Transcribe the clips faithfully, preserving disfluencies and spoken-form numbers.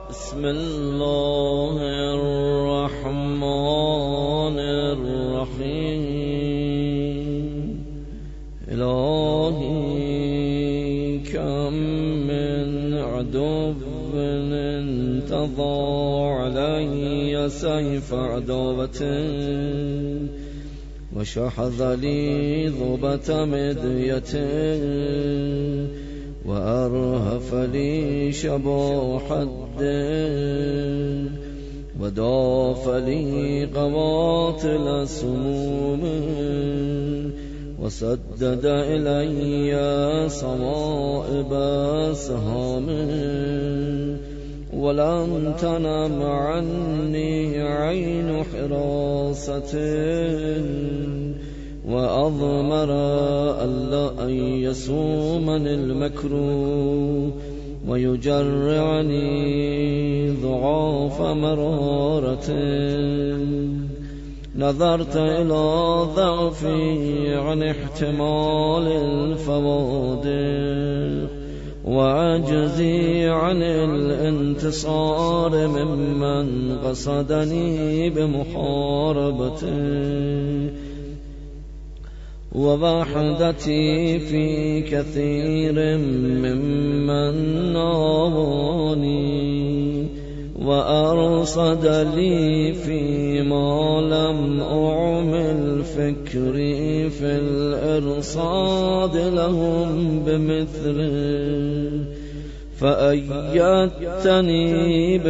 بسم الله الرحمن الرحیم. الهی کم من عدو انتظى علی سیف عداوته وشحذ لي ضبة مديته وأرهف لي شباح الدين وداف لي قواتل سموم وسدد إلي صوائب سهام ولم تنم عني عين حراسة وأضمر ألا أن يسومني المكروه ويجرعني ضعاف مرارة. نظرت إلى ضعفي عن احتمال الفوادق وعجزي عن الانتصار ممن قصدني بمحاربته ووحدتي في كثير ممن ناواني وأرصد لي فيما لم أعمل فكري في الإرصاد لهم بمثله فأيدتني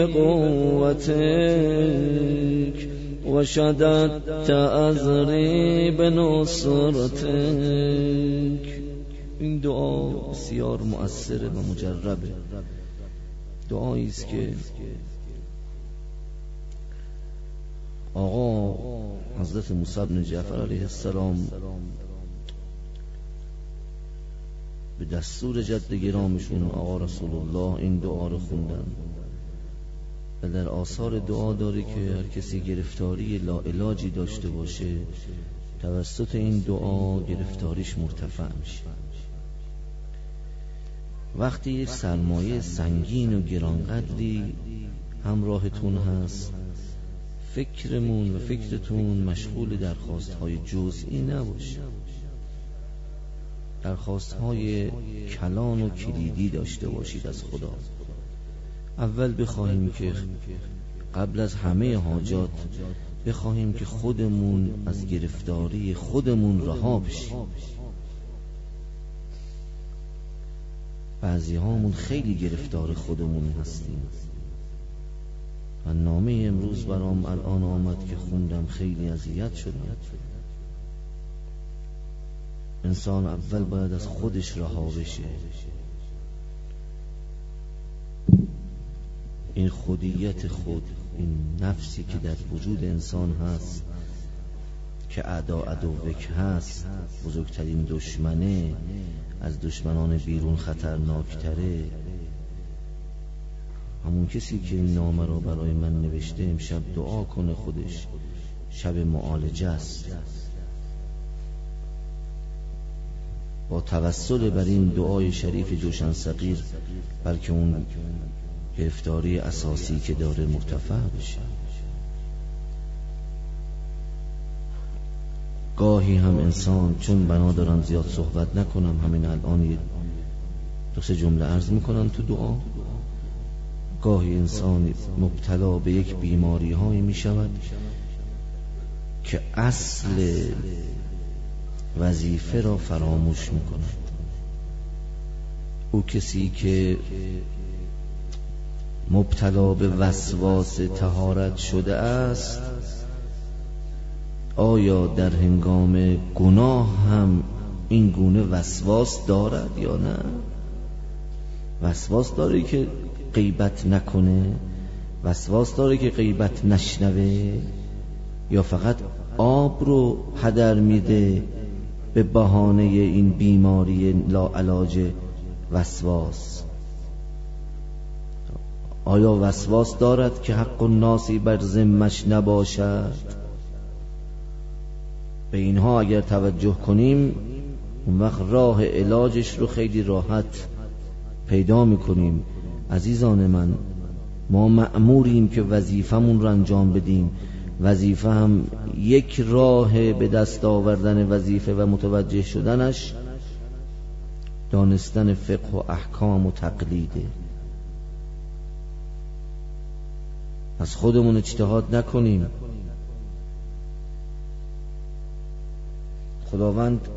بقوتك وشددت أزري بنصرتك. این دعا بسیار مؤثره و مجربه. دعایی است که آقا حضرت موسی بن جعفر علیه السلام به دستور جد گرامشون آقا رسول الله این دعا رو خوندن و در آثار دعا داره که هر کسی گرفتاری لاعلاجی داشته باشه توسط این دعا گرفتاریش مرتفع میشه. وقتی یک سرمایه سنگین و گرانقدری همراهتون هست فکرمون و فکرتون مشغول درخواست‌های جزئی نباشه، درخواست‌های کلان و کلیدی داشته باشید از خدا. اول بخواهیم که قبل از همه حاجات بخواهیم که خودمون از گرفتاری خودمون رها بشیم. بعضی هامون خیلی گرفتار خودمون هستیم و نامه امروز برام الان آمد که خوندم خیلی اذیت شدم. انسان اول باید از خودش رها بشه. این خودیت خود، این نفسی که در وجود انسان هست که اعدا عدوک هست، بزرگترین دشمنه، از دشمنان بیرون خطرناکتره. همون کسی که این نامه را برای من نوشته امشب دعا کنه، خودش شب معالجه است. با توسل بر این دعای شریف جوشن صغیر بلکه اون گرفتاری اساسی که داره مرتفع بشه. گاهی هم انسان، چون بنا دارم زیاد صحبت نکنم، همین الان یه دو سه جمله عرض میکنم تو دعا. گاهی انسان مبتلا به یک بیماری هایی میشود که اصل وظیفه را فراموش میکند. او کسی که مبتلا به وسواس طهارت شده است، آیا در هنگام گناه هم این گونه وسواس دارد یا نه؟ وسواس داره که غیبت نکنه؟ وسواس داره که غیبت نشنوه؟ یا فقط آب رو هدر میده به بهانه این بیماری لاعلاج وسواس؟ آیا وسواس دارد که حق الناسی بر ذمش نباشد؟ به اینها اگر توجه کنیم اون وقت راه علاجش رو خیلی راحت پیدا میکنیم. عزیزان من، ما مأموریم که وظیفمون رو انجام بدیم. وظیفه هم یک راه به دست آوردن وظیفه و متوجه شدنش دانستن فقه و احکام و تقلیده. از خودمون اجتهاد نکنیم. خداوند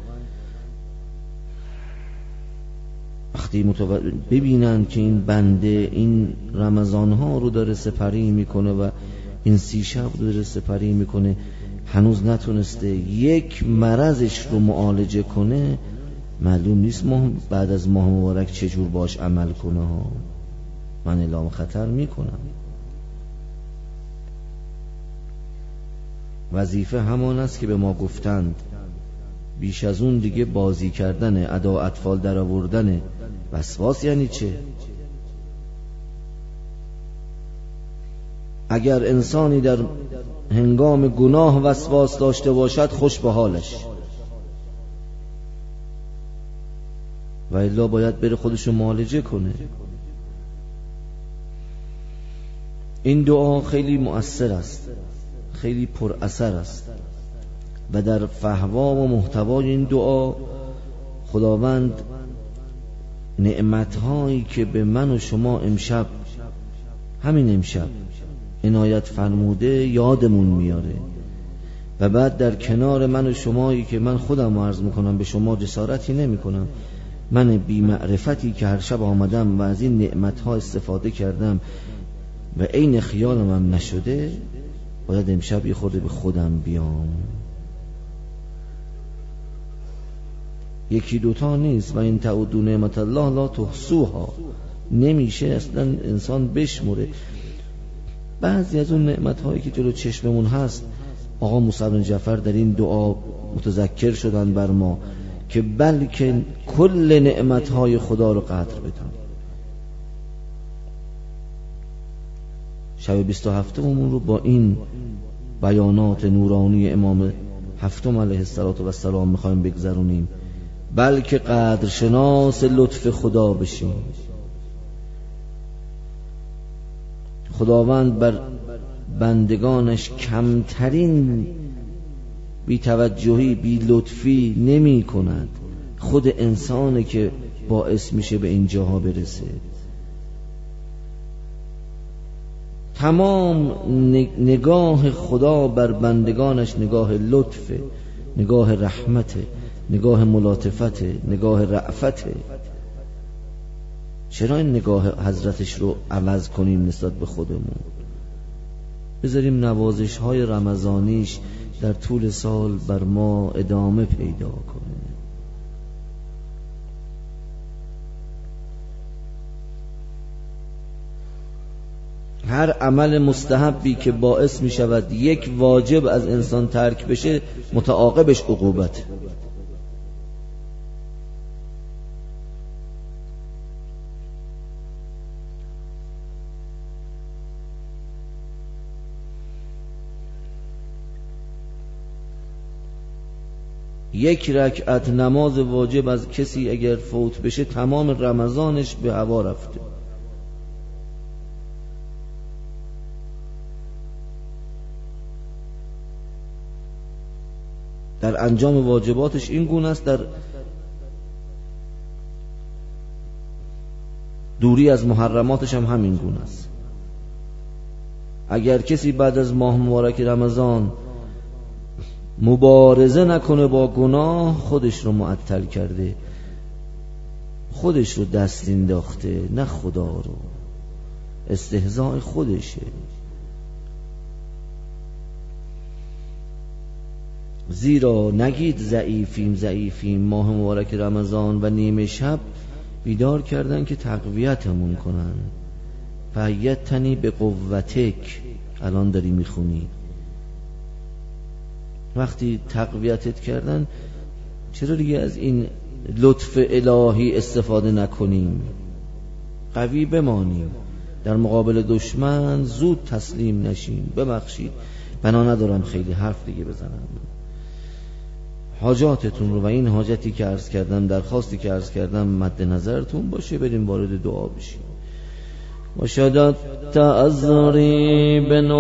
وقتی متو... ببینن که این بنده این رمضان ها رو داره سپری میکنه و این سی شب رو داره سپری میکنه، هنوز نتونسته یک مرضش رو معالجه کنه، معلوم نیست ماه بعد از ماه مبارک چجور باش عمل کنه ها. من اعلام خطر میکنم. وظیفه همان است که به ما گفتند. بیش از اون دیگه بازی کردن، ادا اطفال در آوردن. وسواس یعنی چه؟ اگر انسانی در هنگام گناه وسواس داشته باشد خوش به حالش، و الا باید بره خودشو معالجه کنه. این دعا خیلی مؤثر است، خیلی پر اثر است و در فحوا و محتوای این دعا خداوند نعمتهایی که به من و شما امشب، همین امشب عنایت فرموده یادمون میاره و بعد در کنار من و شمایی که من خودم عرض میکنم، به شما جسارتی نمیکنم، من بی معرفتی که هر شب آمدم و از این نعمتها استفاده کردم و عین خیالم هم نشده، باید امشب یه خورده به خودم بیام. یکی دوتا نیست. و این تعدوا نعمت الله لا تحصوها، نمیشه اصلا انسان بشمره. بعضی از اون نعمت هایی که جلو چشممون هست، آقا موسی بن جعفر در این دعا متذکر شدن بر ما که بلکه کل نعمت های خدا رو قدر بدون. شب بیست و هفتمون رو با این بیانات نورانی امام هفتم علیه السلام میخوایم بگذرونیم، بلکه قدرشناس لطف خدا بشیم. خداوند بر بندگانش کمترین بی توجهی، بی لطفی نمی کند. خود انسانه که باعث میشه به این جاها برسه. تمام نگاه خدا بر بندگانش نگاه لطفه، نگاه رحمته، نگاه ملاطفته، نگاه رأفته. چرا این نگاه حضرتش رو عوض کنیم نسبت به خودمون؟ بذاریم نوازش های رمضانیش در طول سال بر ما ادامه پیدا کنه. هر عمل مستحبی که باعث می شود یک واجب از انسان ترک بشه، متعاقبش عقوبت. یک رکعت نماز واجب از کسی اگر فوت بشه، تمام رمضانش به هوا رفته. در انجام واجباتش این گونه است، در دوری از محرماتش هم همین گونه است. اگر کسی بعد از ماه مبارک رمضان مبارزه نکنه با گناه، خودش رو معطل کرده، خودش رو دست انداخته، نه خدا رو. استهزاء خودشه. زیرا نگید ضعیفیم ضعیفیم، ماه مبارک رمضان و نیمه شب بیدار کردن که تقویتمون کنن. فایتنی به قوتک، الان داری میخونی. وقتی تقویتت کردن، چرا دیگه از این لطف الهی استفاده نکنیم؟ قوی بمانیم، در مقابل دشمن زود تسلیم نشیم. ببخشید بنا ندارم خیلی حرف دیگه بزنم. حاجاتتون رو و این حاجتی که عرض کردم، درخواستی که عرض کردم مد نظرتون باشه، بریم وارد دعا بشیم. مشاهدات أزري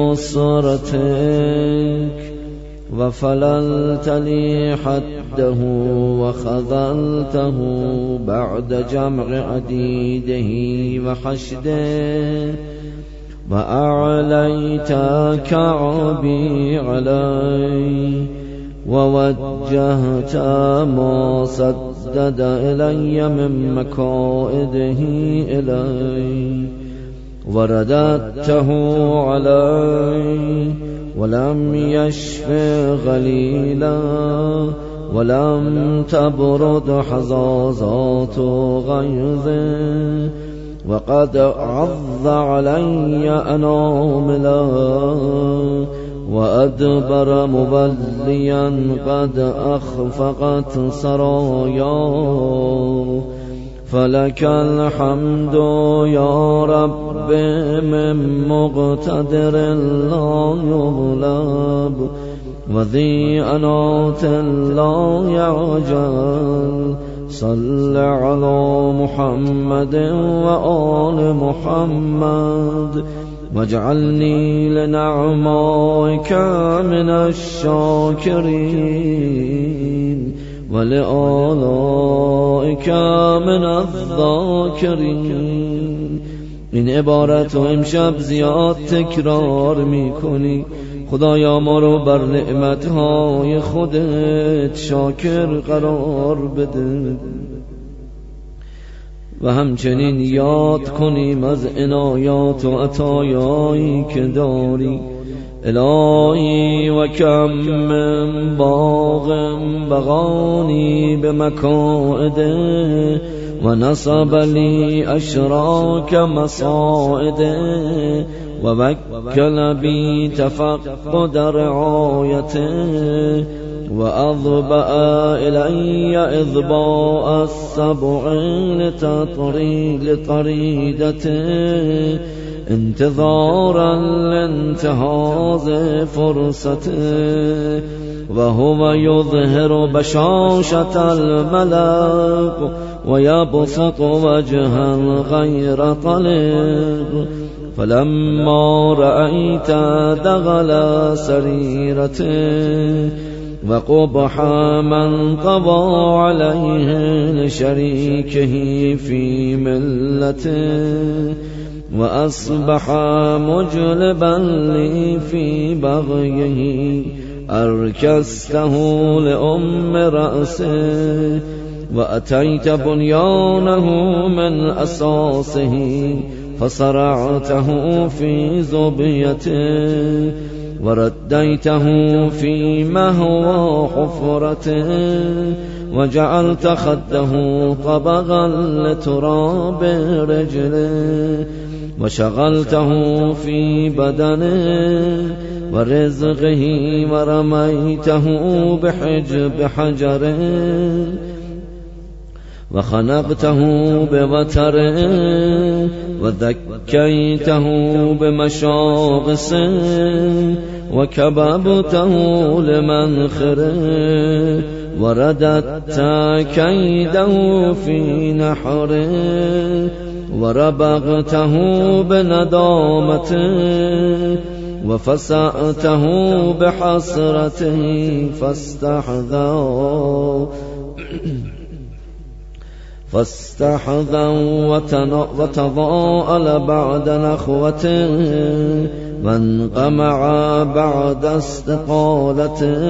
بنصرتك وفللت لي حده وخذلته بعد جمع عديده وحشده وأعليت كعبي علي ووجهت ما سدد إلي من مكائده إلي ورددته علي ولم يشف غليلا ولم تبرد حظاظات غيظه وقد عض علي أناملا وأدبر مبليا قد أخفقت سرايا فلك الحمد يا رب من مقتدر لا يغلب وذي أنات لا يعجل صل على محمد وآل محمد واجعلني لنعمائك من الشاكرين ولآلائك من الذاكرين. این عبارت و امشب زیاد تکرار میکنی. خدایا ما رو بر نعمتهای خودت شاکر قرار بده و همچنین یاد کنیم از عنایات و عطایایی که داری. الهی و کم من باغ بغانی بمکائده و نصب لی اشراک مصائده و وکل بی تفقد رعایته و اضبع الی اضباء السبع لطریدته انتظارا لانتهاز فرصته وهو يظهر بشاشة الملك ويبسط وجها غير طلق فلما رأيت دغل سريرته وقبح من قضى عليه لشريكه في ملته وأصبح مجلبا لي في بغيه أركسته لأم رأسه وأتيت بنيانه من أساسه فصرعته في زبيته ورديته في مهوى حفرته وجعلت خده طبغا لتراب رجله وشغلته في بدنه ورزقه ورميته بحجب حجره وخنقته بوتره وذكيته بمشاغسه وكببته لمنخره ورددت كيده في نحره وربغته بندامته وفسأته بحسرته فاستحذى فاستحذى وتضاءل بعد نخوته وانقمع بعد استقالته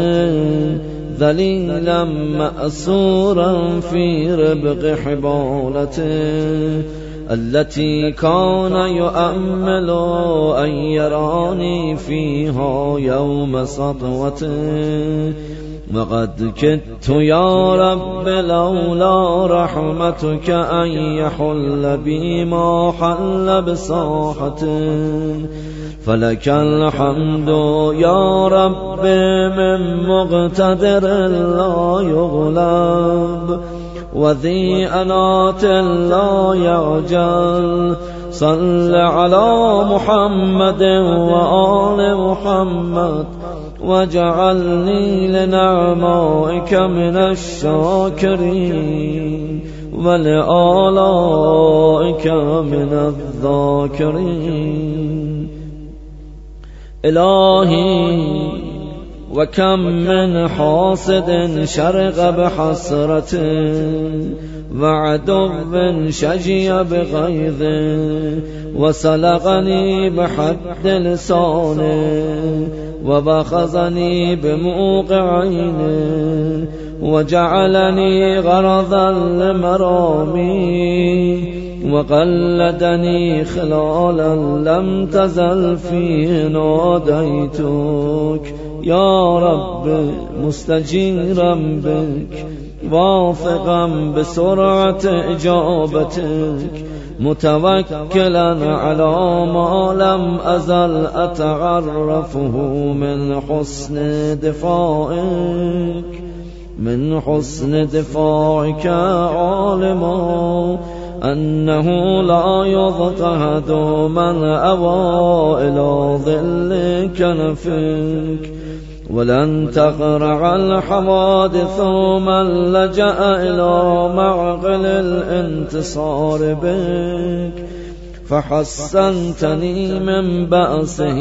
ذليلا مأسورا في ربق حبالته التي كان يؤمل أن يراني فيها يوم سطوته وقد كدت يا رب لولا رحمتك أن يحل بي ما حل بساحته فلك الحمد يا رب من مقتدر لا يغلب وذي أنات لا يعجل صل على محمد وآل محمد واجعلني لنعمائك من الشاكرين ولآلائك من الذاكرين. إلهي وكم من حاسد شرق بحسرة وعدو شجي بغيظ وسلقني بحد لسانه وبخزني بموقع عينه وجعلني غرضا لمرامي وقلدني خلالا لم تزل فيه ناديتك يا رب مستجيرا بك واثقا بسرعة إجابتك متوكلا على ما لم أزل أتعرفه من حسن دفاعك من حسن دفاعك عالما أنه لا يضطهد من أوى إلى ظل كنفك ولن تقرع الحوادث من لجأ إلى معقل الانتصار بك فحسنتني من بأسه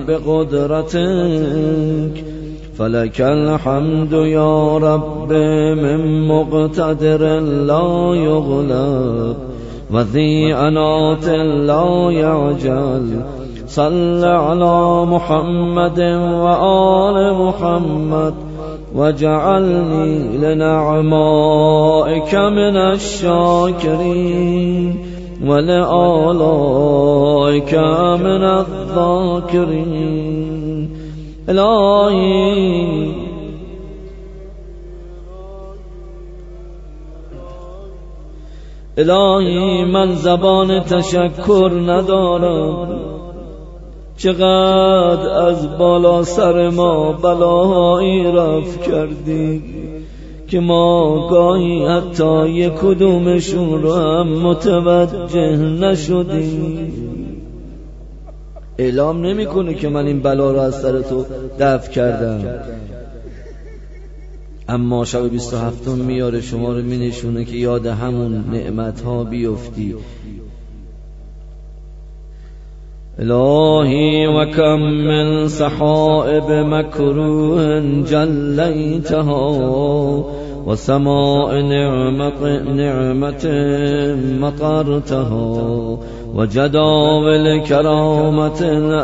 بقدرتك فلك الحمد يا رب من مقتدر لا يغلب وذي أنات لا يعجل. صل على محمد وآل محمد واجعلني لنعمائك من الشاكرين ولآلائك من الذاكرين. إلهي إلهی من زبان تشکر ندارم، چقدر از بالا سر ما بلاهایی رفت کردی که ما گاهی حتی یک کدومشون رو هم متوجه نشدیم. اعلام نمیکنه که من این بلا رو از سر تو دفع کردم، اما شب بیست و هفتم میاره شما رو مینشونه که یاد همون نعمتها بیفتی. الهی و کم من سحائب مکروه جلیتها و سماء نعمت نعمت مطرتها و جداول کرامت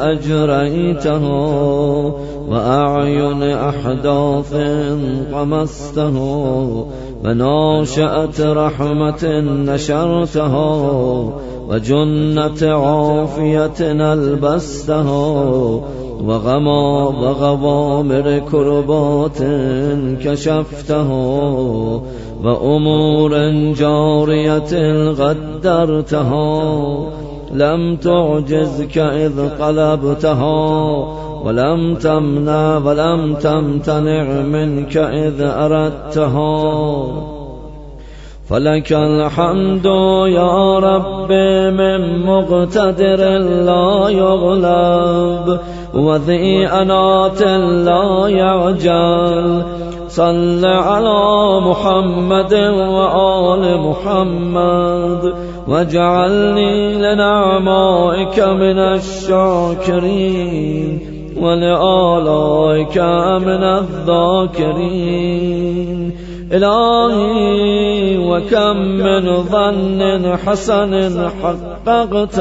اجریتها و اعین احداث قمستها و ناشأت رحمت نشرتها و جنت عافیت البستها و غما و غوامر کربات کشفتها و امور جاریت قدرتها لم تعجزك اذ قلبتها ولم تمنع ولم تمتنع منك اذ اردتها. فلك الحمد يا رب من مقتدر لا يغلب وذي أنات لا يعجل. صل على محمد وآل محمد واجعلني لنعمائك من الشاكرين ولآلائك من الذاكرين. إلهي وكم من ظن حسن حققت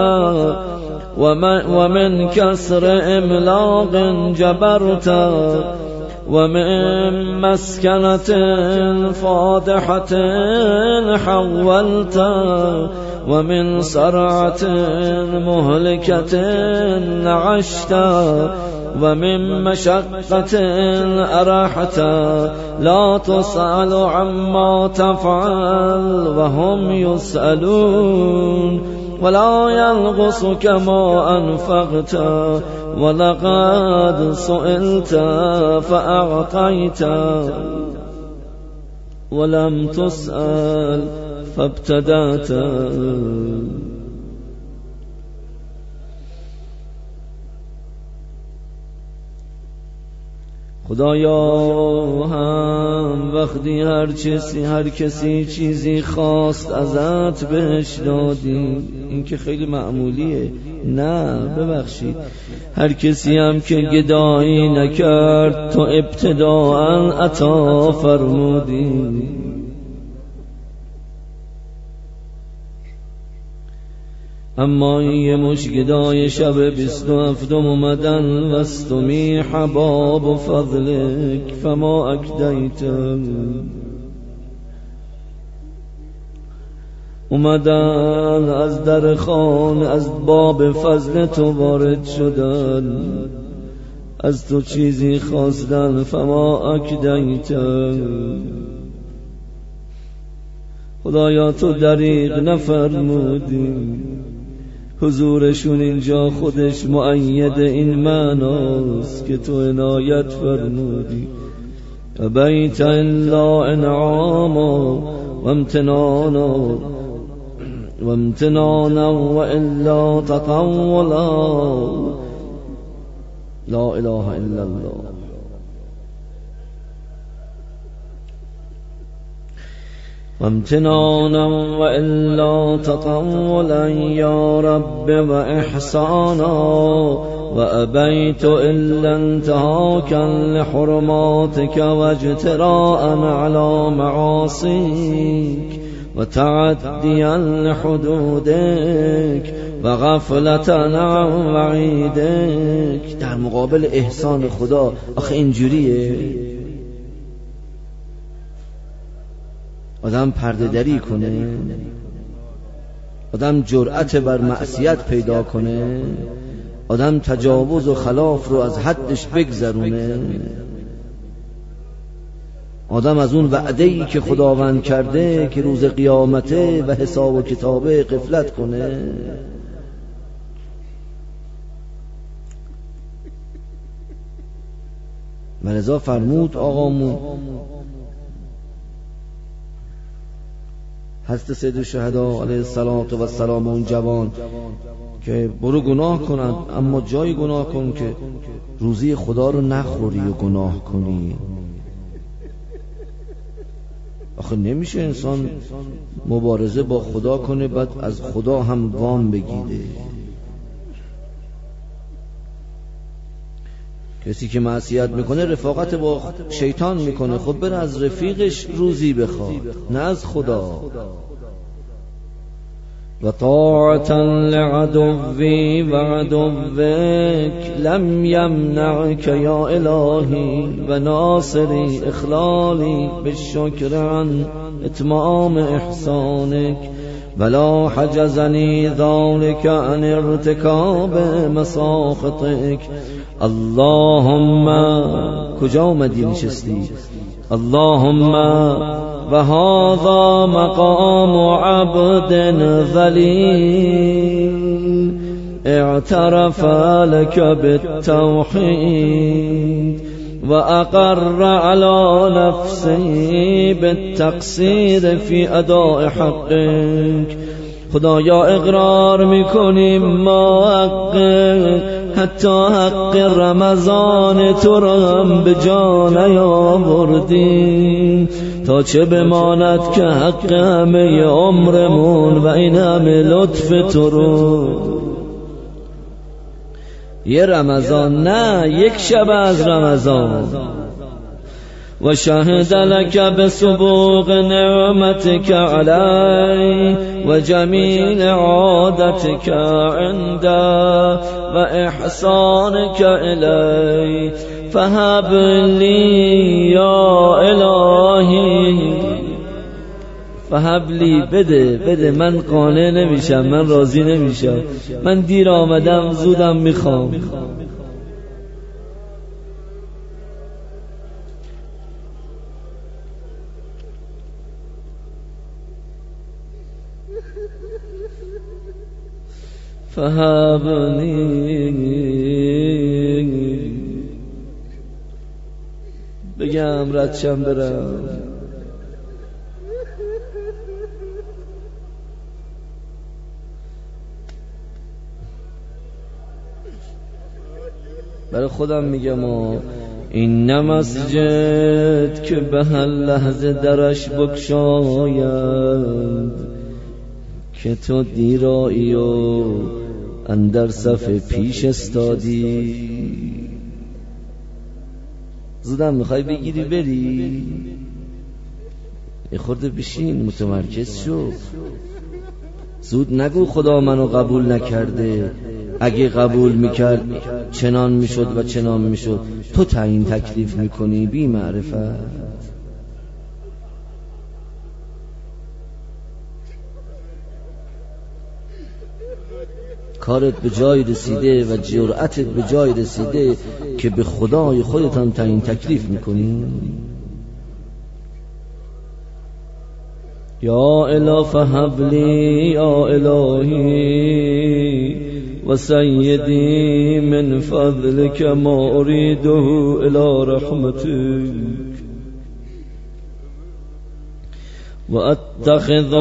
ومن كسر إملاق جبرت ومن مسكنة فاضحة حولت ومن سرعة مهلكة عشت ومن مشقة أرحت. لا تسأل عما تفعل وهم يسألون ولا ينقصك ما أنفقت ولقد سئلت فأعطيت ولم تسأل فابتدأت. خدایا هم وقتی هر کسی هر کسی چیزی خواست ازت بهش دادی. این که خیلی معمولیه. نه ببخشید، هر کسی هم که گدایی نکرد تو ابتداء عطا فرمودی. اما یه مش گدای شب بیست و هفتم اومدن وستمی حباب و فضلک فما اکدیتم، اومدن از در خانه از باب فضل تو وارد شدن، از تو چیزی خواستن فما اکدیتم. خدایا تو دریغ نفرمودی، حضورشون اینجا خودش مؤید این معناست که تو عنایت فرمودی. ابیت الا انعاما و امتنانا و امتنانا و الا تطولا، لا اله الا الله. وامتنانا وإلا تطولا يا رب وإحسانا، وأبيت إلا انتهاكا لحرماتك واجتراء على معاصيك وتعديا لحدودك وغفلة عن وعيدك. در مقابل احسان خدا آخه اینجوریه آدم پرده دری کنه، آدم جرأت بر معصیت پیدا کنه، آدم تجاوز و خلاف رو از حدش بگذرونه، آدم از اون وعده‌ای که خداوند کرده که روز قیامته و حساب و کتابه غفلت کنه. ولذا فرمود آقامون حضرت سید الشهدا علیه السلام اون جوان که برو گناه کند اما جای گناه کن که روزی خدا رو نخوری و گناه کنی. آخه نمیشه انسان مبارزه با خدا کنه بعد از خدا هم وام بگیره. کسی که معصیت میکنه رفاقت با شیطان میکنه، خب بره از رفیقش روزی بخواد نه از خدا. و طاعتا لعدوی و عدوک لم یمنعک یا الهی و ناصری اخلالی بالشکر عن اتمام احسانک ولا حجزنی ذلك عن ارتکاب مساخطک. اللهم کجا اومدی نشستی؟ اللهم و هذا مقام عبد ذلیل اعترف لك بالتوحید و اقر على نفسه بالتقصیر فی اداء حقك. خدایا اقرار میکنیم ما حق حتی حق رمضان تو را هم به جا نیاوردیم، تا چه بماند که حق همه عمرمون و این همه لطف تو رو یه رمضان نه یک شب از رمضان. و شهد لك بسبوغ نعمتك علی و جمیل عادتك عنده و احسانك الی فهب لی یا الهی، فهب لی بده بده، من قانع نمیشم، من راضی نمیشم، من دیر آمدم زودم میخوام. فهبنی بگم ردشم برم. برای خودم میگم و این مسجد که به هر لحظه درش بگشاید که تو دیرایی و اندر صف پیش استادی. زودم میخوای بگیری بری؟ یه خورده بشین، متمرکز شو. زود نگو خدا منو قبول نکرده، اگه قبول میکرد چنان میشد و چنان میشد. تو تعیین تکلیف میکنی بی معرفت. کارت به جای رسیده و جرأتت به جای رسیده که به خدای خودت هم تعیین تکلیف میکنی. یا اله فهب لی یا الهی و سیدی من فضلک ما اریده الی رحمتک و اتخذ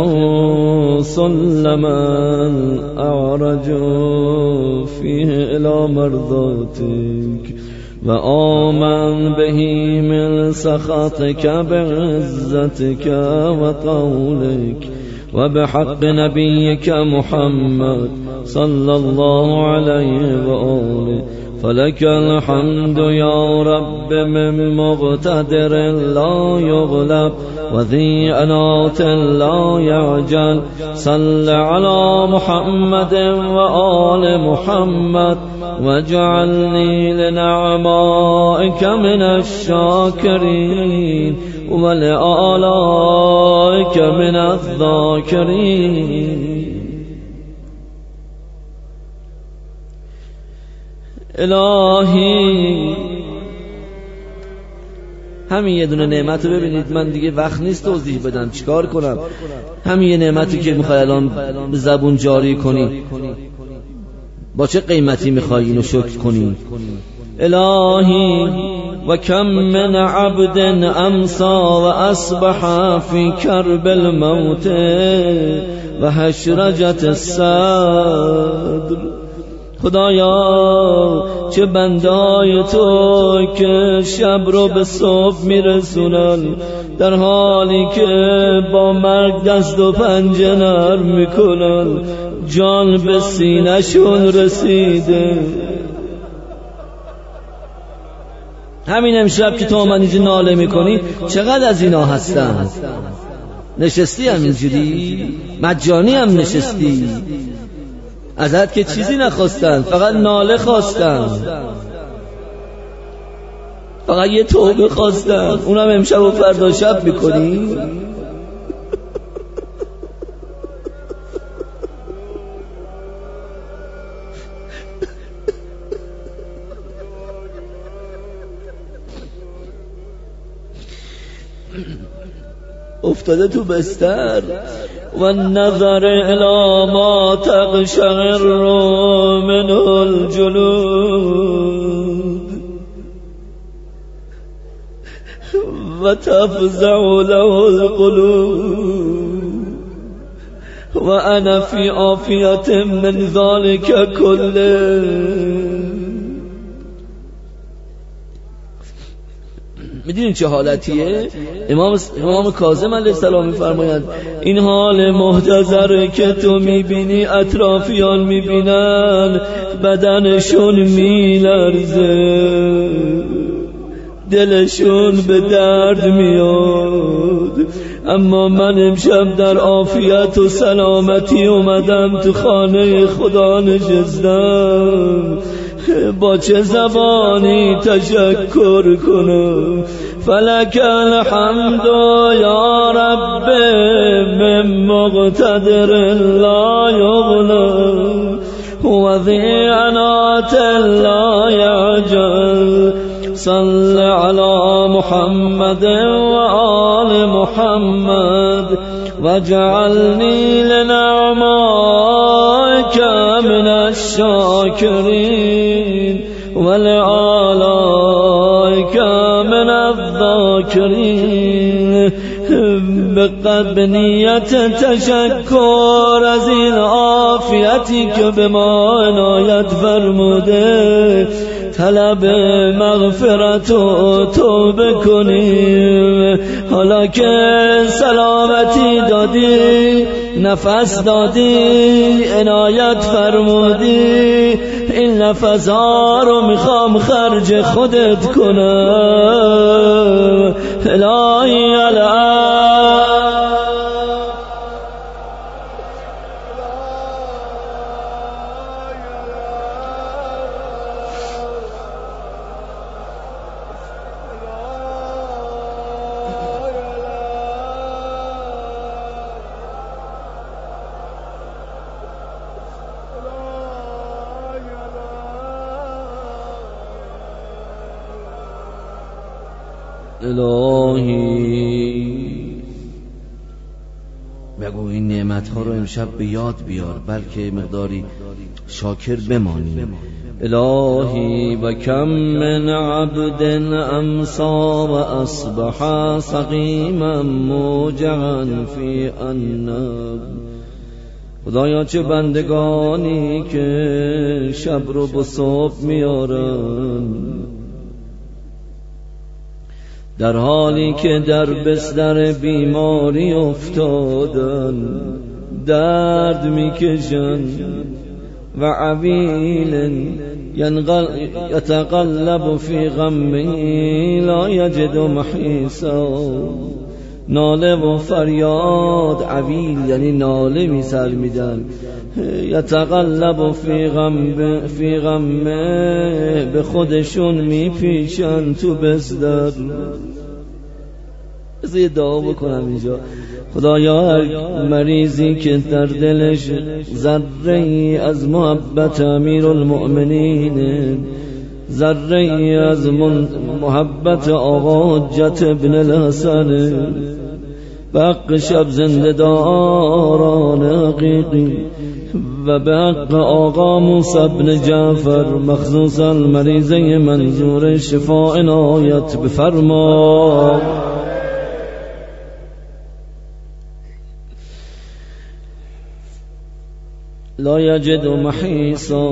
سلما اعرج فیه الی مرضاتک و آمن بهی من سخطک بعزتک و قولک و بحق نبیک محمد صلی الله علیه و آله. فلک الحمد یا رب من مقتدر لا یغلب و ذی عنات لا یعجل. صل علی محمد و آل محمد واجعلنی لنعمائک من الشاکرین و لآلائک من الذاکرین. الهی همین یه دونه نعمت رو ببینید. من دیگه وقت نیست توضیح بدم، چیکار کنم؟ همین یه نعمتی که میخوای الان به زبون جاری کنی، با چه قیمتی میخوای اینو شکر کنی؟ الهی و کم من عبد امسا و اصبح فی کرب الموت و حشرجت الصدر. خدایا چه بندای تو که شب رو به صبح میرسونن در حالی که با مرگ دست و پنجه نرم میکنن، جان به سینه‌شون رسیده. همین امشب که تو آمدی اینجا ناله میکنی، چقدر از اینا هستن؟ نشستی همینجوری مجانی هم نشستی، ازت که چیزی نخواستن، فقط ناله خواستن، فقط یه توبه خواستن، اونم امشب و فردا شب میکنی؟ افتاده تو بستر و نظر الی ما تقشعر منه الجلود و تفزع له القلوب و انا فی عافیت من ذلك کله. میدونین چه حالتیه؟ امام امام کاظم علیه السلام میفرمایند این حال محتضر که تو میبینی اطرافیان میبینن، بدنشون میلرزه، دلشون به درد میاد، اما من امشب در عافیت و سلامتی اومدم تو خانه خدا نشستم، با چه زبانی تشکر کنم؟ فلک الحمد یا رب من مقتدر لا یغلب و ذی عنات لا یعجل. صل علی محمد و آل محمد واجعلنی لنعمائک من الشاکرین و لآلائک من الذاکرین. به نیت تشکر از این عافیتی که به ما عنایت فرموده، طلب مغفرت و توبه کنیم. حالا که سلامتی دادی، نفس دادی، عنایت فرمودی، این نفسها رو میخوام خرج خودت کنم. الهی الان الهی بگو این نعمتها رو امشب به یاد بیار، بلکه مقداری شاکر بمانیم. الهی و کم من عبد امسا و اصبح سقیما موجعا فی النب. خدایا چه بندگانی که شب رو به صبح میارن، در حالی که در بستر بیماری افتادن، درد میکشن و عویل یتقلب فی غمه لا یجد محیصا. ناله و فریاد، عویل یعنی ناله می سر میدن، یتقلب فی غم فی غمه به خودشون میپیچن تو بستر. از یه دعا بکنم اینجا. خدایا هر مریضی که در دلش ذره‌ای از محبت امیرالمؤمنین، ذره‌ای از محبت آقا حجت ابن الحسن، به حق شب زنده داران حقیقی و به حق آقا موسی بن جعفر، مخصوصا مریضه منظور شفاء عنایت بفرما. لا یجد محیصا،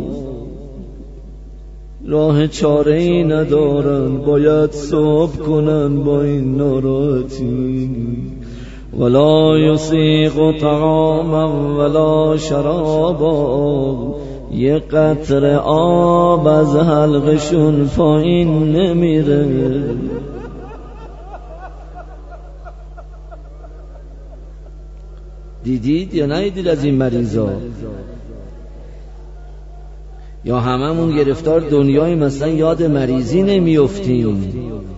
راه چاره‌ای ندارن، باید صبح کنن با این ناراحتی. ولا یسیغ طعاما ولا شرابا، یه قطره آب از حلقشون پایین نمیره. دیدید یا ندیدید از این مریضا؟ یا هممون گرفتار دنیای مثلا یاد مریضی نمیافتیم؟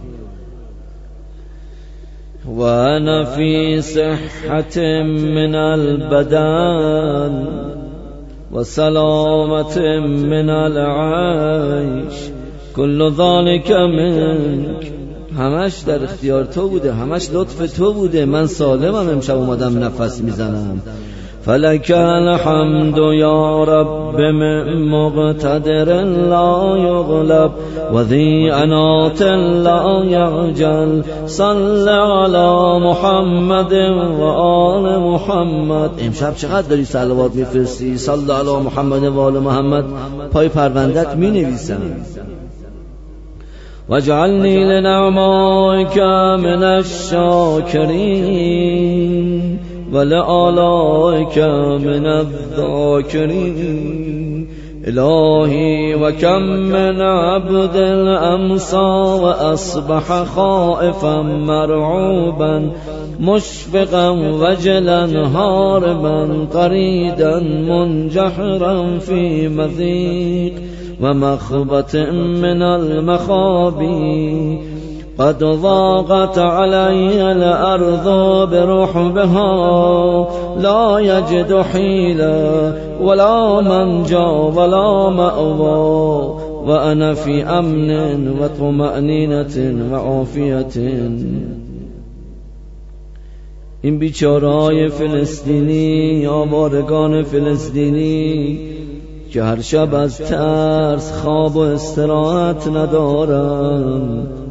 و انا فی صحت من البدن و سلامت من العیش، کل ذالک منک. همش در اختیار تو بوده، همش لطف تو بوده. من سالمم، امشب اومدم نفس میزنم. فلک الحمد یا رب من مقتدر لا یغلب و ذی عنات لا یعجل. صل علی محمد و آل محمد. امشب چقدر داری صلوات میفرستی؟ صل علی محمد و آل محمد. پای پروندت می نویسم. واجعلنی لنعمائک من الشاکرین ولآلائک من الذاکرین. الهی و کم من عبد امسا و اصبح خائفا مرعوبا مشفقا وجلا هاربا قریدا منجحرا فی مضیق و مخبت من المخابی. قد ضاقت علی الارض برحبها لا یجد حیلا ولا منجا ولا مأوا و انا فی امن و طمأنینت و عافیت. این بیچاره‌های فلسطینی، آوارگان فلسطینی که هر شب از ترس خواب و استراحت ندارن،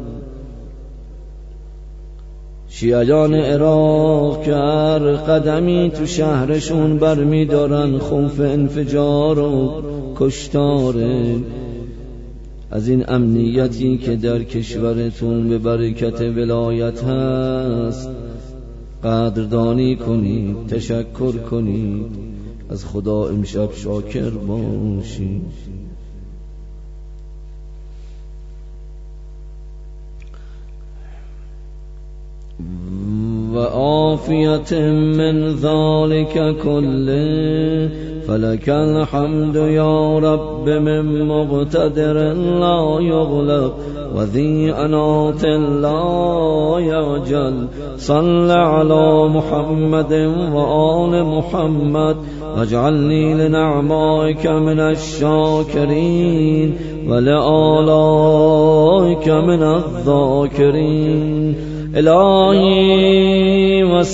شیعیان عراق که هر قدمی تو شهرشون برمی دارن خوف انفجار و کشتاره، از این امنیتی که در کشورتون به برکت ولایت هست قدردانی کنید، تشکر کنید، از خدا امشب شاکر باشید. و عافیت من ذلك كله فلك الحمد یا رب من مقتدر لا یغلب و ذی عنات لا یعجل. صل علی محمد و آل محمد واجعلنی لنعمائك من الشاکرین و لآلائك من الذاکرین. الهی و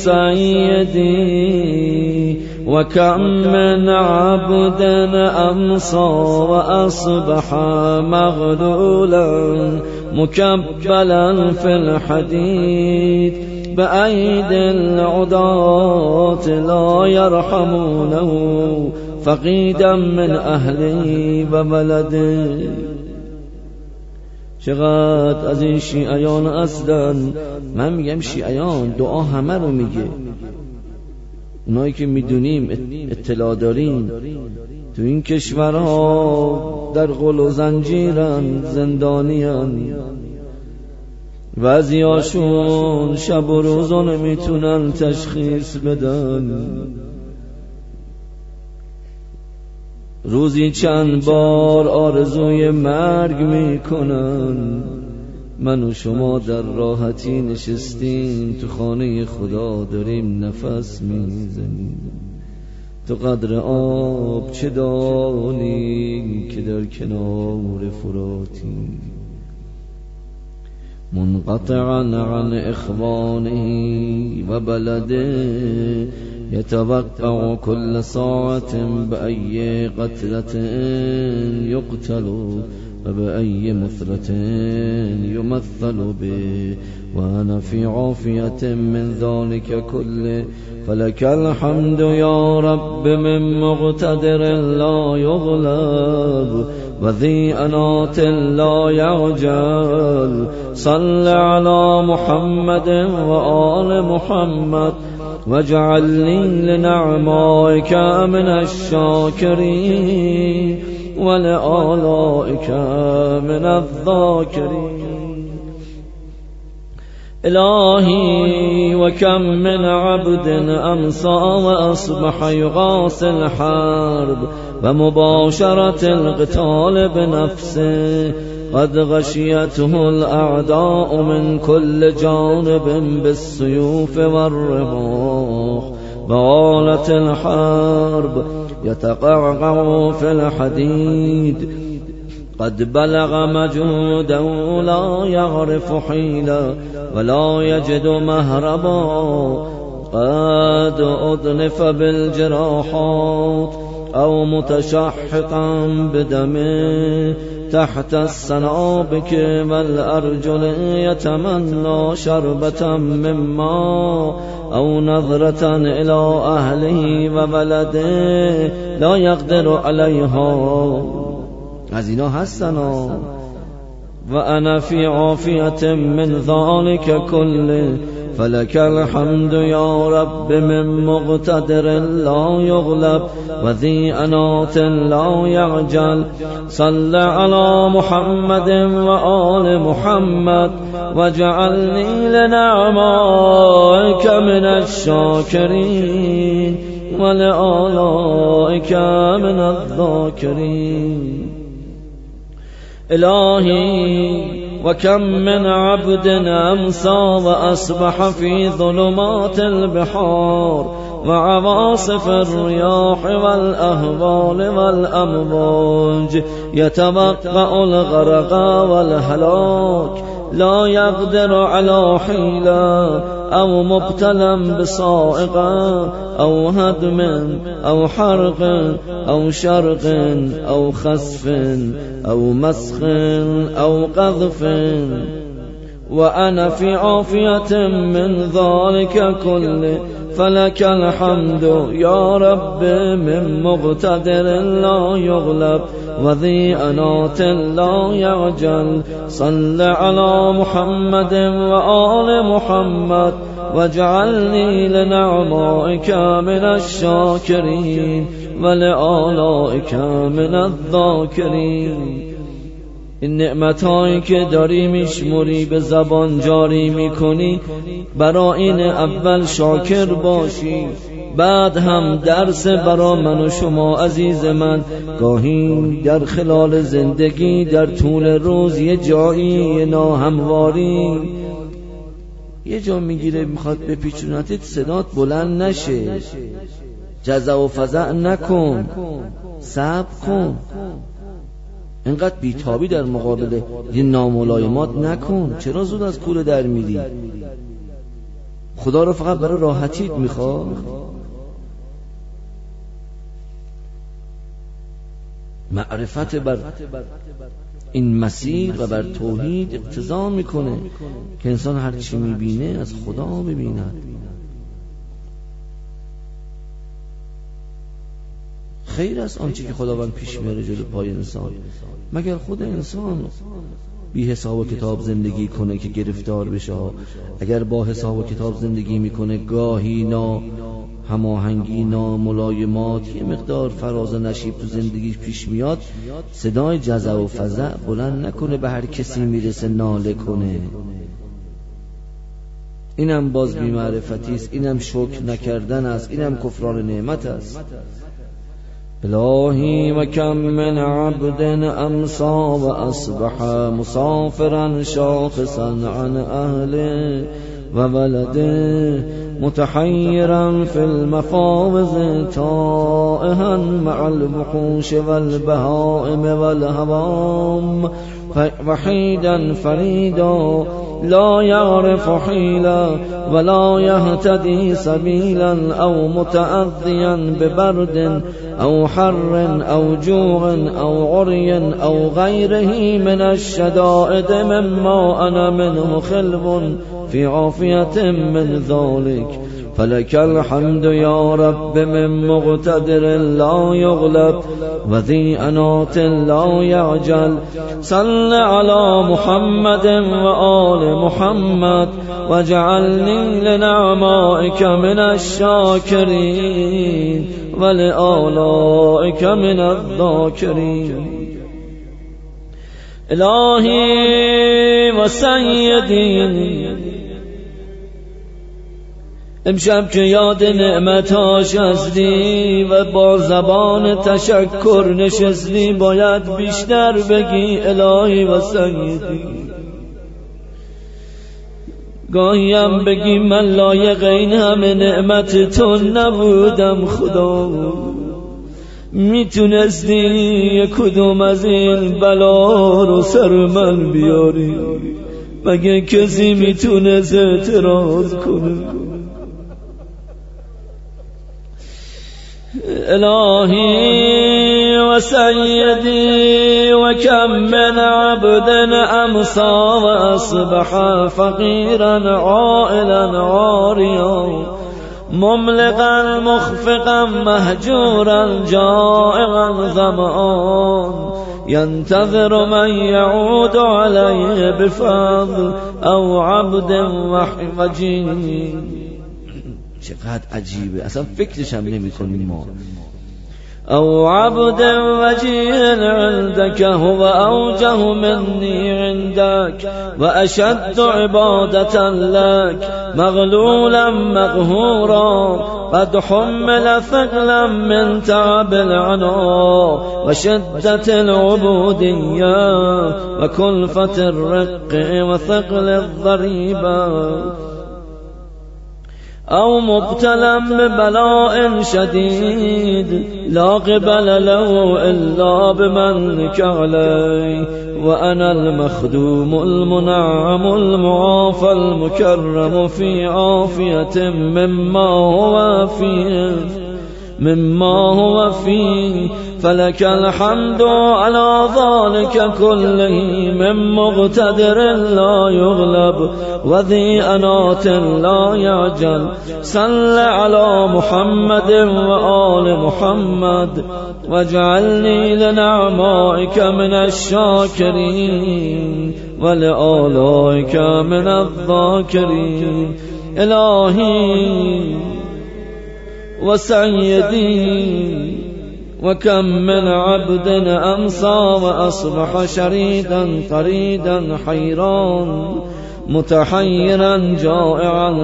سیدی و کم من عبد امسى و اصبح مغلولا مكبلا في الحديد بأيدي العداة لا يرحمونه فقيدا من اهله و بلده. چقدر از این شیعیان اصلا، من میگم شیعیان دعا همه رو میگه، اونایی که میدونیم اطلاع داریم تو این کشورها در غل و زنجیرن، زندانیان، بعضیاشون شب و روزا نمیتونن تشخیص بدن، روزی چند بار آرزوی مرگ میکنن. من و شما در راحتی نشستیم تو خانه خدا داریم نفس میزنیم. تو قدر آب چه دانی که در کنار فراتی، منقطعا عن اخوانه و بلده يتوقع كل ساعة بأي قتلة يقتل وبأي مثلة يمثل به وأنا في عافية من ذلك كله فلك الحمد يا رب من مقتدر لا يغلب وذي أنات لا يعجل. صل على محمد وآل محمد واجعلني لنعمائك من الشاكرين ولآلائك من الذاكرين. إلهي وكم من عبد أمسى وأصبح يغاصي الحرب ومباشرة القتال بنفسه قد غشيته الأعداء من كل جانب بالسيوف والرماح وآلة الحرب يتقعقع في الحديد قد بلغ مجهودا لا يعرف حيلا ولا يجد مهربا قد أضنف بالجراحات أو متشحقا بدمه تحت السنابك والأرجل يتمنى شربة من ماء أو نظرة إلى أهله وبلده لا يقدر عليها. از اینا هستنا و انا فی عافیت من ذلك كله فلك الحمد یا رب من مقتدر لا یغلب و ذی انات لا یعجل. صل علی محمد و آل محمد واجعلنی لنعمائك من الشاکرین ولآلائك من الذاکرین. إلهي وكم من عبد أمسى وأصبح في ظلمات البحار وعواصف الرياح والأهوال والأمواج يتوقع الغرق والهلاك لا يقدر على حيلة أو مبتلا بصائقة أو هدم أو حرق أو شرق أو خسف أو مسخ أو قذف وأنا في عافية من ذلك كله فلك الحمد يا رب من مقتدر لا يغلب وذي أنات لا يعجل صل على محمد وآل محمد واجعلني لنعمائك من الشاكرين ولآلائك من الذاكرين. این نعمتهایی که داری میشموری به زبان جاری میکنی برای این اول شاکر باشی، بعد هم درس برا من و شما عزیز من. گاهی در خلال زندگی در طول روز یه جایی ناهمواری یه جا میگیره میخواد بپیچونتت، صدات بلند نشه، جزع و فزع نکن، صبر کن، اینقدر بیتابی در مقابل یه ناملایمات نکن. چرا زود از کوره در میری؟ خدا رو فقط برای راحتیت میخواد؟ معرفت بر این مسیر و بر توحید اقتضا میکنه که انسان هر چی میبینه از خدا ببیند. خیر از آنچه که خداوند پیش میاره جلو پای انسان، مگر خود انسان بی حساب و کتاب زندگی کنه که گرفتار بشه. اگر با حساب و کتاب زندگی میکنه گاهی نا هماهنگی، نا ملایمات، یه مقدار فراز و نشیب تو زندگیش پیش میاد، صدای جزع و فزع بلند نکنه، به هر کسی میرسه ناله کنه. اینم باز بی‌معرفتی است، اینم شکر نکردن است، اینم کفران نعمت است. الهی و کم من عبد امسا و اصبح مسافرا شاخصا عن اهله و ولده متحیرا فی المفاوض تائها مع الوحوش والبهائم والهوام وحیدا فریدا لا يعرف حيلا ولا يهتدي سبيلا أو متأذيا ببرد أو حر أو جوع أو عري أو غيره من الشدائد مما أنا منه خلب في عافية من ذلك فلك الحمد يا رب من مقتدر لا يغلب وذي أنات لا يعجل صل على محمد وآل محمد واجعلني لنعمائك من الشاكرين ولآلائك من الذاكرين. إلهي وسيدي امشب که یاد نعمتاش هستی و با زبان تشکر نشستی، باید بیشتر بگی الهی و سیدی. گاهی هم بگی من لایق این همه نعمت تو نبودم خدا، میتونستی یک کدوم از این بلا رو سر من بیاری، مگه کسی میتونست اعتراض کنه؟ الهی و سیدی و کم من عبد امسا و اصبح فقیرا عائلا عاریا مملقا مخفقا مهجورا جائعا ظمآن ينتظر من يعود عليه بفضل او عبد وحجین. چقدر عجیبه، اصلا فکرش هم نمی کنیم ما. او عبد وجیه عندك هو اوجه مني عندك واشد عبادة لك مغلولا مغهورا قد حمل ثقلا من تعب العناء وشدة العبودية وكلفة الرق وثقل الضريبة او مبتلا ببلاء شديد لا قبل له الا بمنك علي وانا المخدوم المنعم المعافى المكرم في عافية مما هو فيه مما هو فيه فلك الحمد على ذلك ككله من مقتدر لا يغلب وذي أنات لا يعجل صل على محمد وآل محمد واجعلني لنعمائك من الشاكرين ولآلائك من الذاكرين. إلهي وسيدي وكم من عبد أمسى وأصبح شريدا طريدا حيران متحيرا جائعا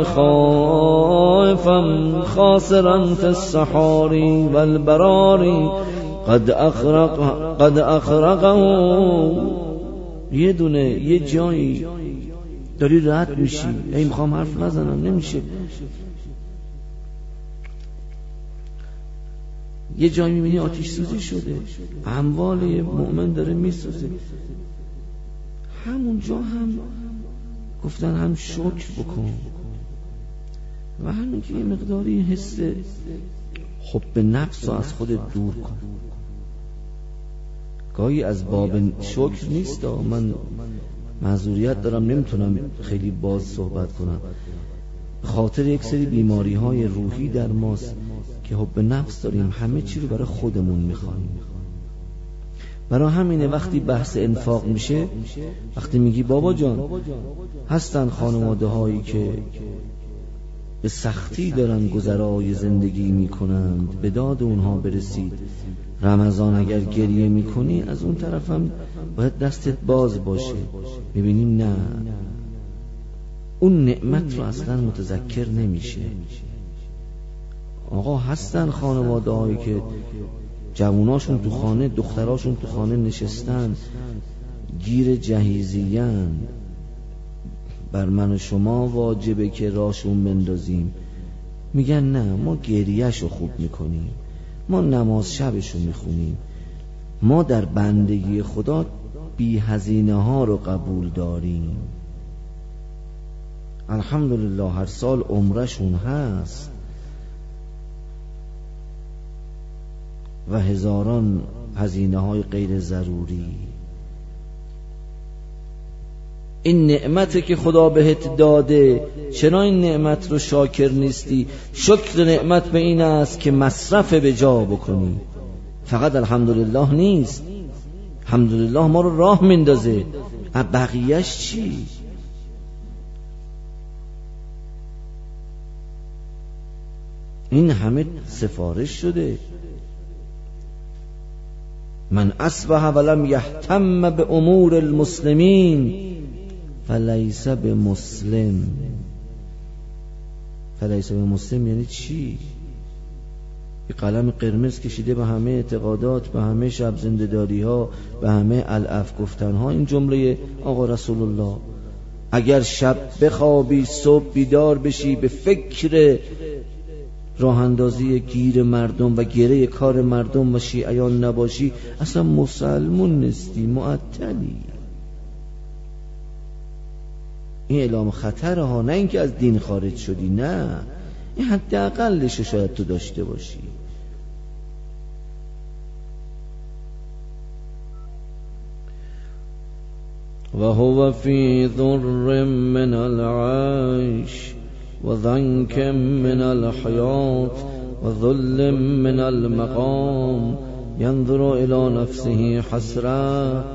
خائفا خاسرا في السحار والبرار قد أخرق قد أخرقه. یه دونه یه جایی داری رد میشی، ای میخوام حرف نزنم نمیشه، یه جایی میبینی آتش سوزی شده، اموال مؤمن داره میسوزه، همونجا هم گفتن هم شکر بکن و همین که یه مقداری حس حب نفس رو از خود دور کن. گاهی از باب شکر نیست، من معذوریت دارم نمیتونم خیلی باز صحبت کنم، خاطر یک سری بیماری های روحی در ماست که حب نفس داریم، همه چی رو برای خودمون میخوایم. برای همینه وقتی بحث انفاق میشه، وقتی میگی بابا جان هستن خانواده هایی که به سختی دارن گذرای زندگی میکنند، به داد اونها برسید. رمضان اگر گریه میکنی از اون طرف هم باید دستت باز باشه. میبینیم نه، اون نعمت رو اصلا متذکر نمیشه. آقا هستن خانواده هایی که جواناشون تو خانه، دختراشون تو خانه نشستن، گیر جهیزیان، بر من و شما واجبه که راشون بندازیم. میگن نه، ما گریهشو خوب میکنیم، ما نماز شبشو میخونیم، ما در بندگی خدا بی هزینه ها رو قبول داریم. الحمدلله هر سال عمرشون هست و هزاران هزینه های غیر ضروری. این نعمته که خدا بهت داده، چرا این نعمت رو شاکر نیستی؟ شکر نعمت به این است که مصرف به جا بکنی. فقط الحمدلله نیست، الحمدلله ما رو راه میندازه، بقیهش چی؟ این همه سفارش شده. من اصبح ولم یهتم به امور المسلمین فلیس به مسلم. فلیس به مسلم یعنی چی؟ یه قلم قرمز کشیده به همه اعتقادات، به همه شب زنده‌داری ها، به همه الف گفتن ها. این جمله آقا رسول الله. اگر شب بخوابی صبح بیدار بشی به فکر راه اندازی گیر مردم و گره کار مردم و شیعیان نباشی، اصلا مسلمون نیستی، معطلی. این اعلام خطر ها، نه اینکه از دین خارج شدی، نه، این حداقلش شاید تو داشته باشی. و هو فی ضر من العیش و ضنک من الحیات و ذل من المقام ینظر الی نفسه حسرة.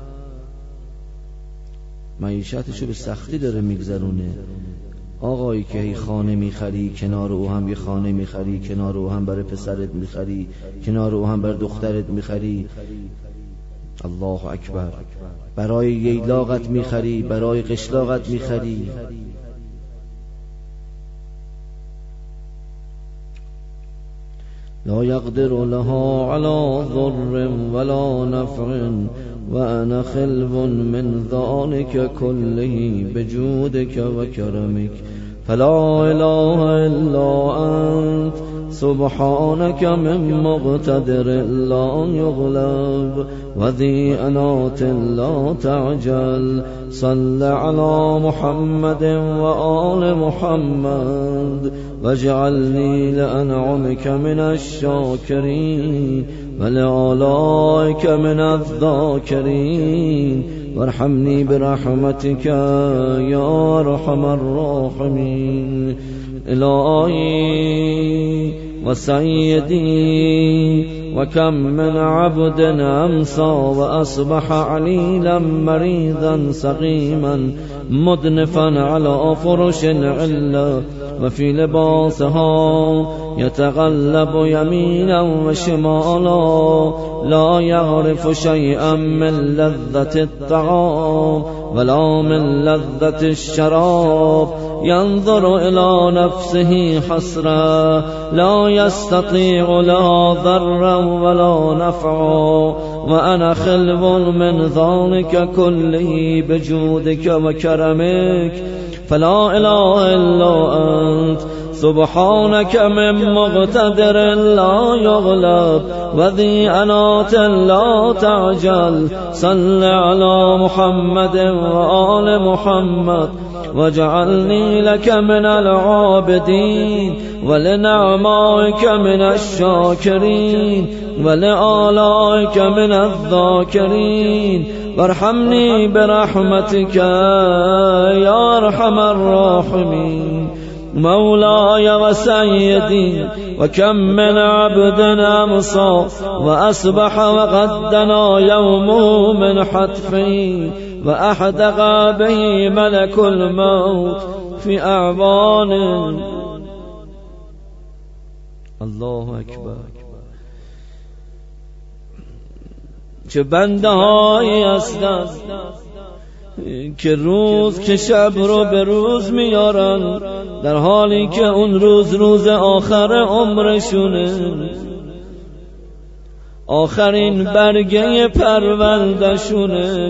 معیشتشو به سختی داره میگذرونه. آقایی که هی خانه میخری، کنار او هم یه خانه میخری، کنار او هم برای پسرت میخری، کنار او هم برای دخترت میخری، الله اکبر، برای ییلاقت میخری، برای قشلاقت میخری. لا يقدر لها على ضر ولا نفع وأنا خلو من ذلك كله بجودك وكرمك فلا إله إلا أنت سبحانك من مقتدر لا يغلب وذي أنات لا تعجل صل على محمد وآل محمد واجعلني لأنعمك من الشاكرين ولآلائك من الذاكرين وارحمني برحمتك يا أرحم الراحمين. إلهي وسيدي وكم من عبد أمسى وأصبح عليلا مريضا سقيما مدنفا على فرش علة وفي لباسها يتغلب يمينا وشمالا لا يعرف شيئا من لذة الطعام ولا من لذة الشراب ينظر إلى نفسه حسرا لا يستطيع لا ضرا ولا نفعا وأنا خلو من ذلك كله بجودك وكرمك فلا إله إلا أنت سبحانك من مقتدر لا يغلب وذي أنات لا تعجل. صل على محمد وآل محمد واجعلني لك من العابدين ولنعمائك من الشاكرين ولآلائك من الذاكرين وارحمني برحمتك يا أرحم الراحمين. مولاي وسيدي وكم من عبد أمسى وأصبح وقد دنا يومه من حتفه وأحدق به ملك الموت في أعوان. الله أكبر. چه بنده هایی هستند که روز که شب رو به روز میارن در حالی که اون روز روز آخر عمرشونه، آخرین برگه پروندشونه.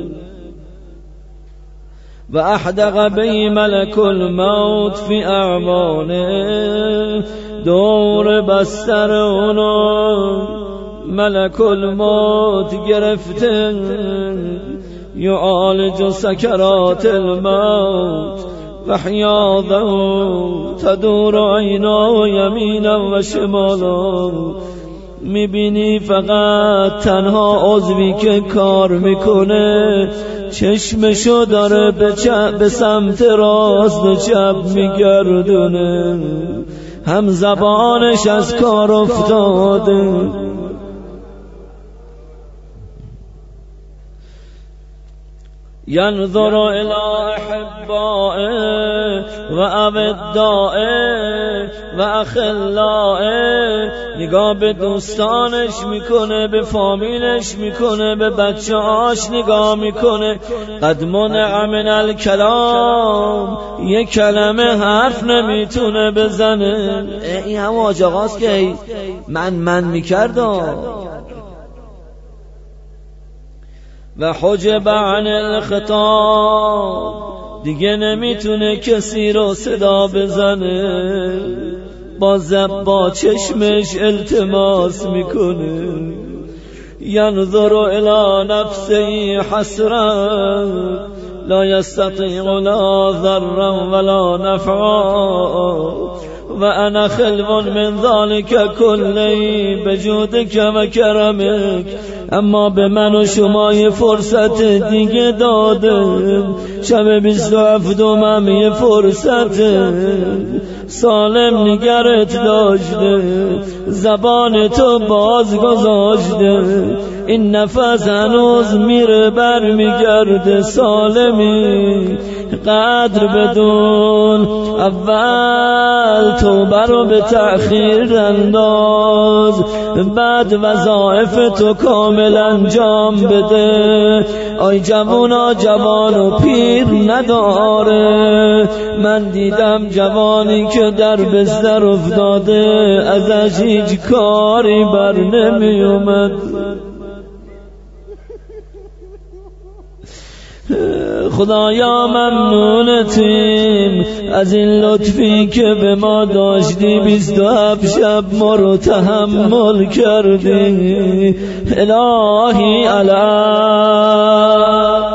و احدق به ملک الموت فی اعوانه، دور بستر اونو ملک الموت گرفته يعالج سكرات الموت وحياضه تدور عيناه يمينا وشمالا. میبینی فقط تنها عضوی که کار میکنه چشمشو داره به, به سمت راست و چپ میگردونه، هم زبانش از کار افتاده. ينظر إلى أحبائه وأودائه وأخلائه، نگاه به دوستانش میکنه، به فامیلش میکنه، به بچه‌هاش نگاه میکنه. قد منع من الکلام، یک کلمه حرف نمیتونه بزنه. این هم حاج آقاست که من من میکردم. و حجب عن الخطاب، دیگه نمیتونه کسی رو صدا بزنه، با زب با چشمش التماس میکنه. ینظر الى نفسه حسرا لا يستطيع لا ضرا ولا نفعا و انا خلو من ذلك كله بجودك و کرمک. اما به من و شما یه فرصت دیگه داده، شب بیست و هفتم یه فرصت سالم نگرت داشته، زبان تو باز گذاشته، این نفس هنوز میره بر میگرده. سالمی قدر بدون، اول توبه رو به تأخیر انداز، بعد وظایف تو کامل انجام بده. آی جوونا جوان و پیر نداره. من دیدم جوانی که در بستر افتاده، ازش هیچ کاری بر نمی اومد. خدایا ممنونتیم از این لطفی که به ما داشتی، بیست و هفت شب ما رو تحمل کردی. الهی علی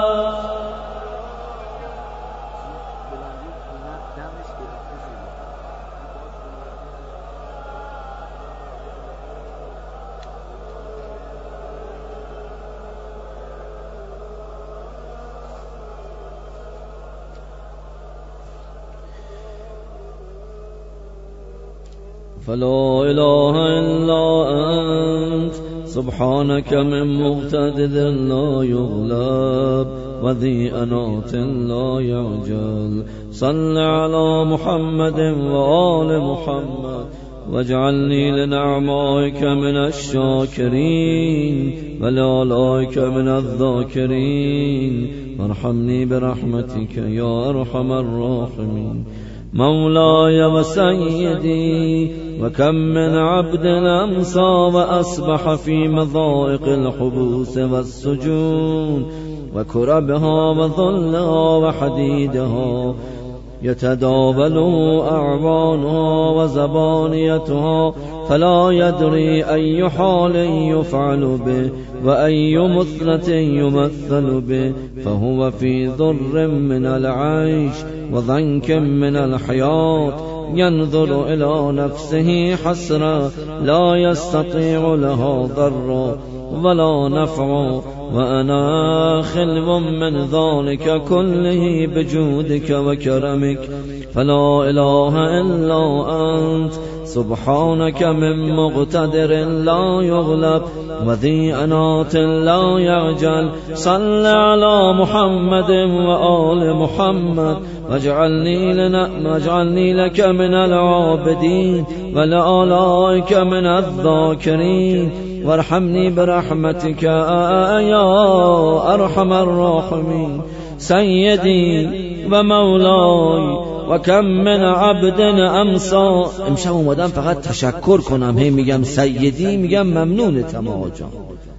فلا إله إلا أنت سبحانك من مقتدر لا يغلب وذي أنات لا يعجل. صل على محمد وآل محمد واجعلني لنعمائك من الشاكرين ولآلائك من الذاكرين وارحمني برحمتك يا أرحم الراحمين. مولاي وسيدي وكم من عبد أمسى وأصبح في مضائق الحبوس والسجون وكربها وظلها وحديدها يتداول أعوانها وزبانيتها فلا يدري أي حال يفعل به وأي مثلة يمثل به، فهو في ضر من العيش وضنك من الحياة ينظر إلى نفسه حسرا لا يستطيع لها ضرا ولا نفعا، وأنا خلو من ذلك كله بجودك وكرمك، فلا إله إلا أنت سبحانك من مقتدر لا يغلب وذي أنات لا يعجل. صل على محمد وآل محمد واجعلني, لنا واجعلني لك من العابدين ولآلائك من الذاكرين وارحمني برحمتك يا أرحم الراحمين. سيدي ومولاي وكم من عبد امسا، امشب اومدم فقط تشکر کنم، هی میگم سیدی میگم ممنونتم آقا جان.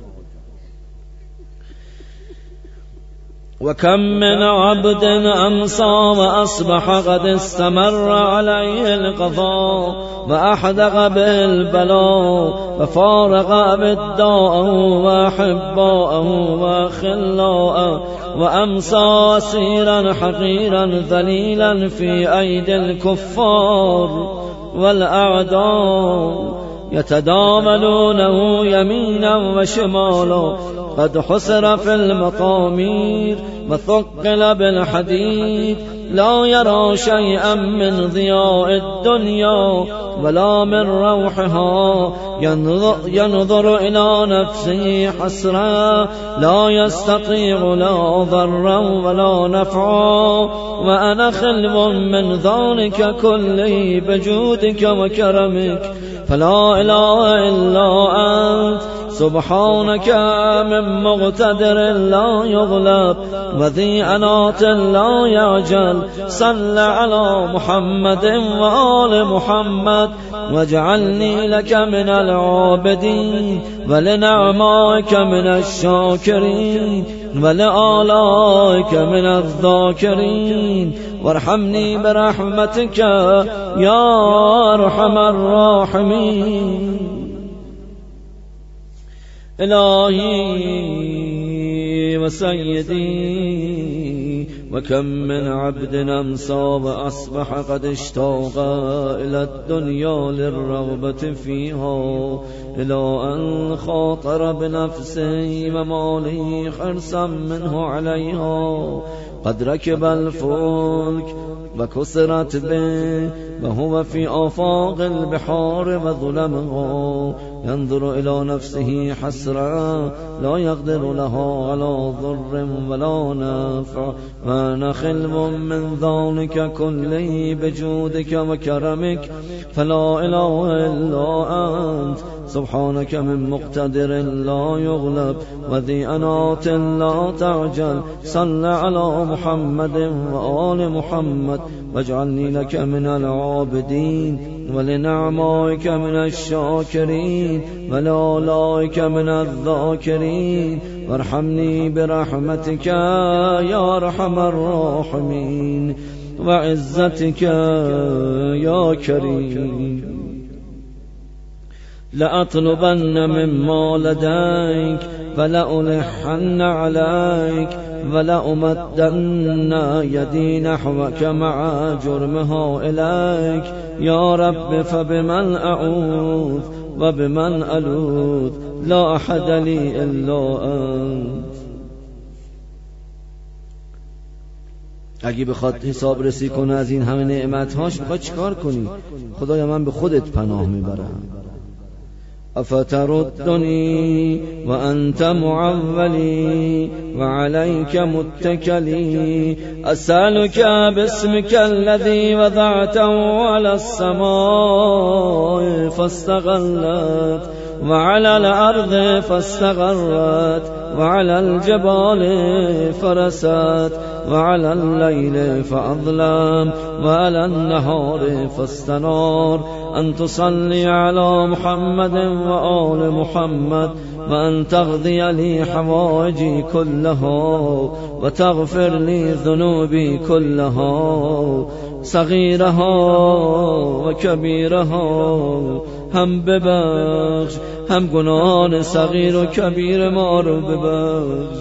وكم من عبد أمسى وأصبح قد استمر عليه القضاء وأحدق به البلاء وفارق أبداءه وأحباءه وخلاءه، وأمسى أسيرا حقيرا ذليلا في أيدي الكفار والأعداء يتداولونه يمينا وشمالا، قد حسر في المقامير وثقل بالحديد، لا يرى شيئا من ضياء الدنيا ولا من روحها، ينظر إلى نفسه حسرا لا يستطيع لا ضرا ولا نفعا، وأنا خلو من ذلك كله بجودك وكرمك، فلا إله إلا أنت سبحانك من مقتدر لا يغلب وذي أنات لا يعجل. صل على محمد وآل محمد واجعلني لك من العابدين ولنعمائك من الشاكرين ولآلائك من الذاكرين وارحمني برحمتك يا أرحم الراحمين. إلهي وسيدي وكم من عبد أمسى وأصبح قد اشتاق إلى الدنيا للرغبة فيها، إلى أن خاطر بنفسه وماله خرسا منه عليها، قد ركب الفلك وكسرت به وهو في آفاق البحار وظلمها، ينظر إلى نفسه حسرا لا يقدر لها على ضر ولا نفع، وأنا خلو من ذلك كله بجودك وكرمك، فلا إله إلا أنت سبحانك من مقتدر لا يغلب وذي أنات لا تعجل. صل على محمد وآل محمد واجعلني لك من العابدين ولنعمائك من الشاكرين ولآلائك من الذاكرين وارحمني برحمتك يا أرحم الراحمين وعزتك يا كريم. لأطلبن مما لديك فلألحن عليك ولأمدن يدي نحوك مع جرمها إليك، يا رب فبمن أعوذ وبمن ألوذ لا أحد لي إلا أنت. اگه بخواد حساب رسی کنه از این همه نعمتهاش، بخواد چیکار کنی؟ خدایا من به خودت پناه میبرم. افتردنی و انت معولی و علیک متکلی، اسألک باسمک الذی وضعته علی السماء فاستقلت وعلى الأرض فاستقرت وعلى الجبال فرست وعلى الليل فأظلم وعلى النهار فاستنار، أن تصلي على محمد وآل محمد، وأن تقضي لي حوائجي كلها وتغفر لي ذنوبي كلها صغيرها وكبيرها. هم ببخش، هم گناهان صغیر و کبیر ما رو ببخش.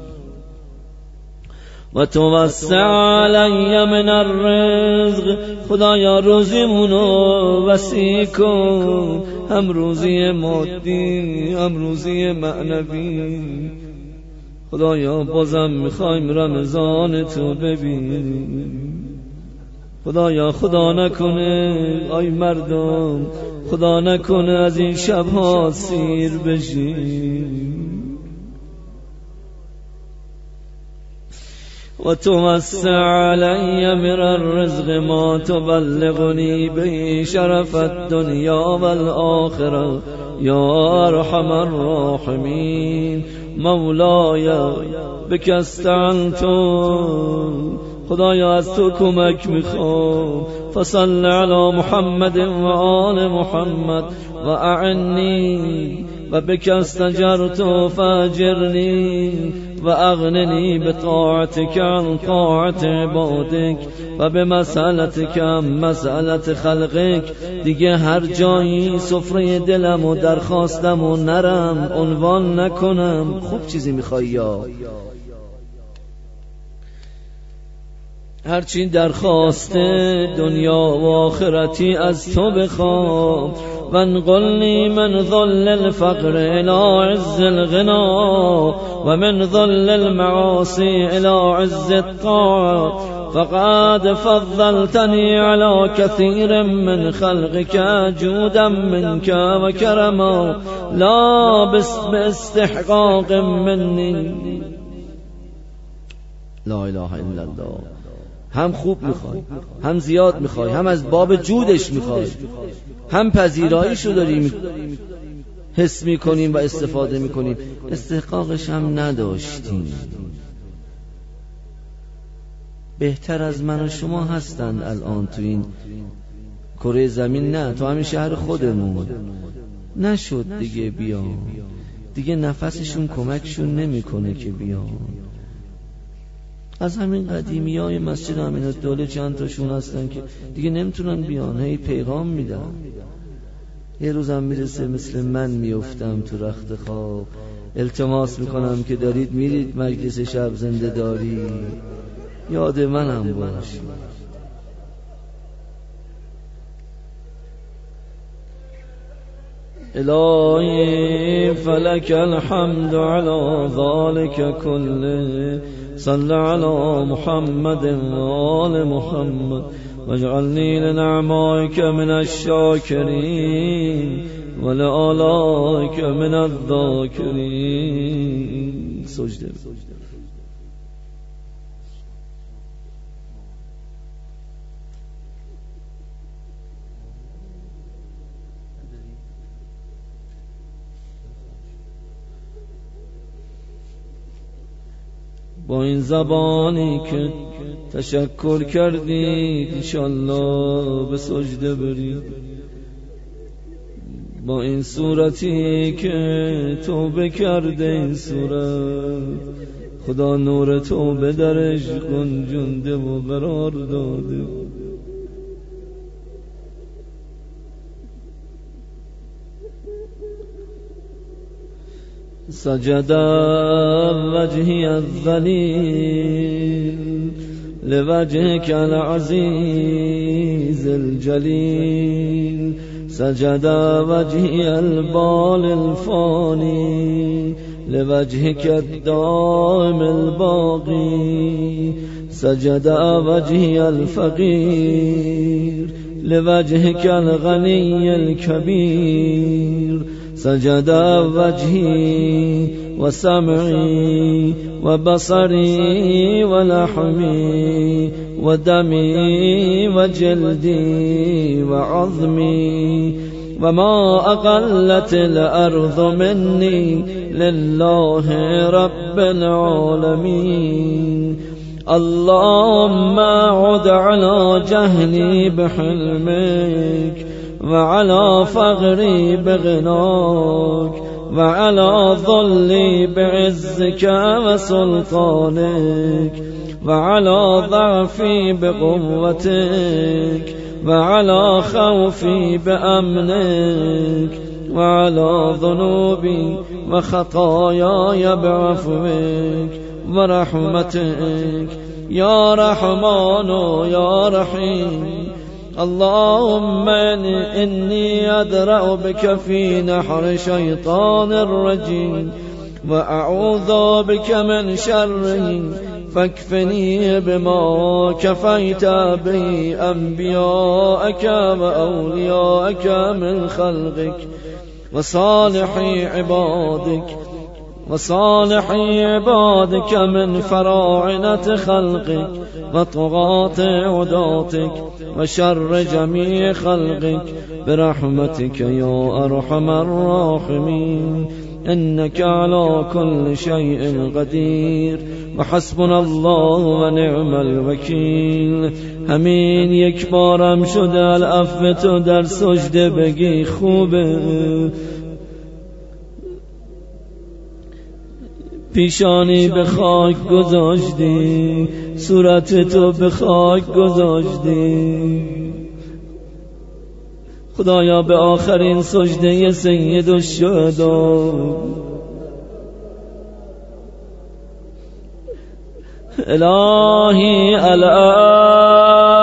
و توسع علی من الرزق، خدایا روزیمونو وسیع کن، هم روزی مادی هم روزی معنوی. خدایا بازم میخوایم رمضان تو ببینیم. خدایا خدا نکنه آی مردم، خدا نکنه از این شبها سیر بشیم. و توسع علی من الرزق ما تبلغنی به شرف الدنیا والآخرة یا ارحم الراحمین. مولاي بك استعنت، خدایا از تو کمک میخوام. فصل علی محمد و آل محمد و اعنی و بک استجرت فاجرنی و اغننی بطاعتك عن طاعت عبادك و بمسألتك عن مسألت خلقك. دیگه هر جایی سفره دلم و درخواستم و نرم عنوان نکنم. خوب چیزی میخوایی یا هرچی درخواست دنیا و آخرتی از تو بخوام. وانقلنی من ذل الفقر الى عز الغنا و من ذل المعاصی الى عز الطاعة. فقد فضلتني على كثير من خلقك جودا منك وكرما لا باستحقاق مني. لا اله الا الله. هم خوب میخوای، هم زیاد میخوای، هم از باب جودش میخوای، هم پذیراییشو داریم حس میکنیم و استفاده میکنیم. استحقاقش هم نداشتیم. بهتر از من و شما هستند الان تو این کره زمین. نه تو همین شهر خودمون نشد دیگه بیان، دیگه نفسشون کمکشون نمیکنه که بیان. از همین قدیمی های مسجد امین‌الدوله چند تاشون هستن که دیگه نمیتونن بیان، هی پیغام میدن. یه روزم میرسه مثل من میافتم تو رخت خواب، التماس میکنم که دارید میرید مجلس شب زنده داری، یاد منم باش. الهی فلک الحمد علی ذلك كله. صل على محمد وآل محمد واجعلني لنعمائك من الشاكرين ولآلائك من الذاكرين. سجده. با این زبانی که تشکر کردید انشالله به سجده برید. با این صورتی که توبه کرده این صورت، خدا نور توبه درش گنجونده و قرار داده. سجد وجهي الذليل لوجهك العزيز الجليل. سجد وجهي البال الفاني لوجهك الدائم الباقي. سجد وجهي الفقير لوجهك الغني الكبير سجد وجهي وسمعي وبصري ولحمي ودمي وجلدي وعظمي وما أقلت الأرض مني لله رب العالمين. اللهم عد على جهلي بحلمك وعلى فقري بغناك وعلى ظلي بعزك وسلطانك وعلى ضعفي بقوتك وعلى خوفي بأمنك وعلى ذنوبي وخطاياي بعفوك ورحمتك يا رحمن يا رحيم. اللهم إني أدرأ بك في نحر شيطان الرجيم وأعوذ بك من شره فاكفني بما كفيت به أنبياءك وأولياءك من خلقك وصالح عبادك وصالح عبادك من فراعنة خلقك وطغاة عداتك وشر جميع خلقك برحمتك يا أرحم الراحمين. إنك على كل شيء قدير وحسبنا الله ونعم الوکیل. همین یک بارم شده العفو تو در سجده بگی خوبه. پیشانی به خاک گذاشتی، صورت تو به خاک گذاشتی. خدایا به آخرین سجده سید الشهدا الهی الان